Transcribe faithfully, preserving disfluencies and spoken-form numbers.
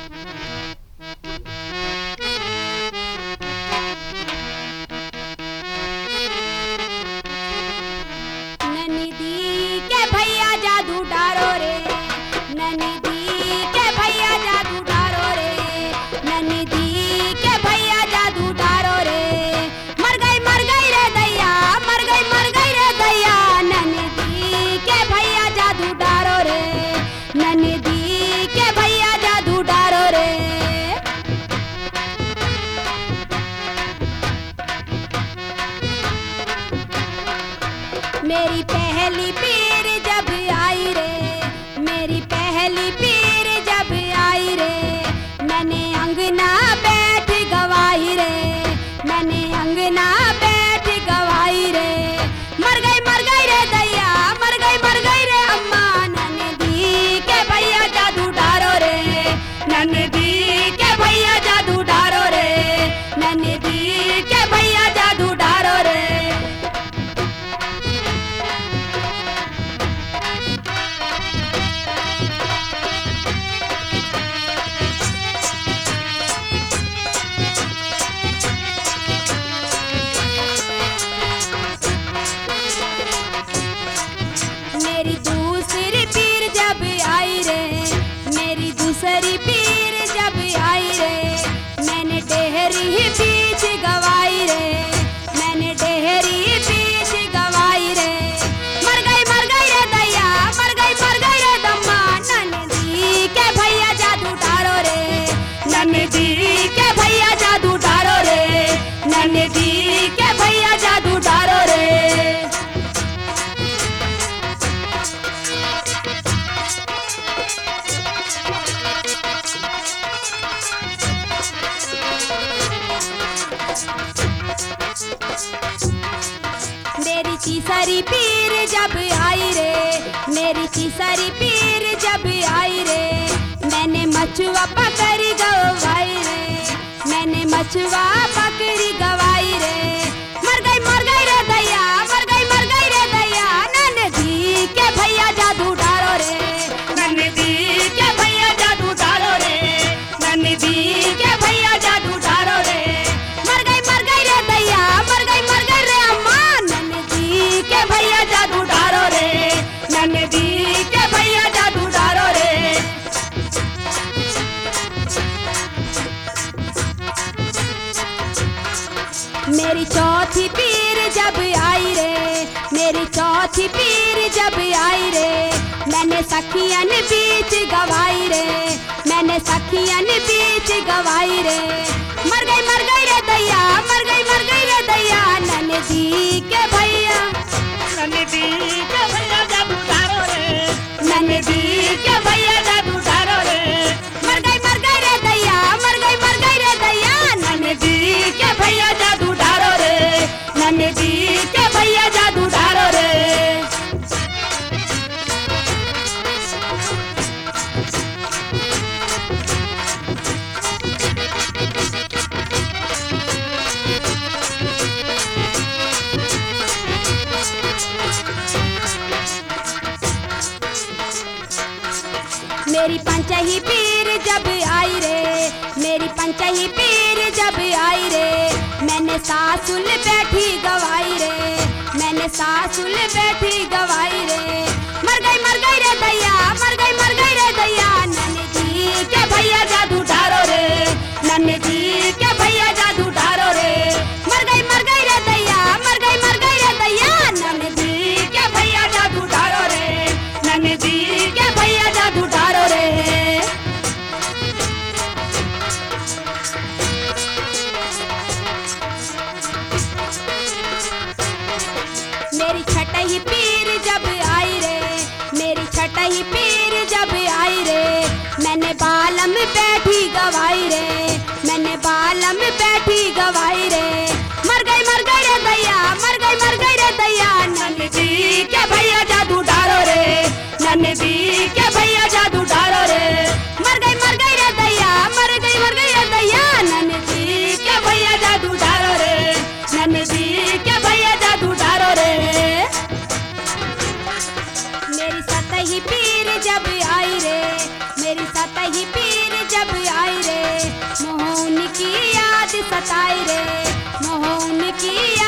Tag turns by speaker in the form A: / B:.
A: ननिदी के भैया जादू डारो रे, ननिदी के भैया जादू डारो रे, ननिदी के भैया जादू डारो रे। मर गई मर गई रे दैया, मर गई मर गई रे दैया, ननिदी के भैया जादू डारो रे, ननिदी के भैया जादू डारो रे। मेरी पहली पीर जब आई रे, मेरी पहली पीर जब आई रे, मैंने अंगना बैठ गवाई रे, मैंने अंगना बैठ गवाई रे। मर गई मर गई रे दैया, मर गई मर गई रे अम्मा, ननिदी के भैया जादू डारो रे, ननिदी के भैया जादू डारो रे, ननिदी के भैया जादू डारो रे। मेरी दूसरी पीर जब आई रे, मेरी दूसरी पीर जब आई रे, मैंने डेहरी बीच गवाई रे, मैंने डेहरी बीच गवाई रे। मर गई मर गई रे दैया, मर गई मर गई रे दम्मा, ननिदी के भैया जादू डारो रे, ननिदी के भैया जादू डारो रे, ननिदी के भैया जादू डारो रे। मेरी तीसरी पीर जब आई रे, मेरी तीसरी पीर जब आई रे, मैंने मछुआ पकड़ी गवाई रे, मैंने मछुआ पकड़ी गवाई रे। मर गई मर गई रे दैया, मर गई मर गई रे दैया, ननिदी के भैया जादू डारो रे, ननिदी के भैया जादू डारो रे, ननिदी के भैया जादू डारो रे। मर गई मर गई रे दैया, मर गई मर गई रे अम्मा, ननिदी के भैया जादू डारो रे, ननिदी के भैया जादू डारो रे। मेरी चौथी पीर जब आई रे, मेरी चौथी पीर जब आई रे, मैंने सखियन बीच गवाई रे, मैंने सखियन बीच गवाई रे। मर गई मर गई रे दैया, मर गई मर गई रे दैया, ननिदी के भैया, ननिदी के भैया जादू डारो रे, ननिदी के भैया जादू डारो रे। मर गई मर गई रे दैया, मर गई मर गई रे दैया, ननिदी के भैया जादू डारो रे, ननिदी के भैया जादू डारो रे। मेरी पंचही पीर जब आई रे, मेरी पंचही पीर जब आई रे, मैंने सासुल बैठी गवाई रे, मैंने सासुल बैठी गवाई रे। मर गई मर गई रे दैया, मर गई मर गई रे दैया, ननिदी के भैया जादू डारो रे, ननिदी के भैया जादू डारो रे। मर गई मर गई रे दैया, मर गई मर गई रे दैया, ननिदी के भैया जादू डारो रे, ननिदी के भैया जादू डारो रे। मेरी छठही पीर जब आई रे, बताई रे, मोह उनकी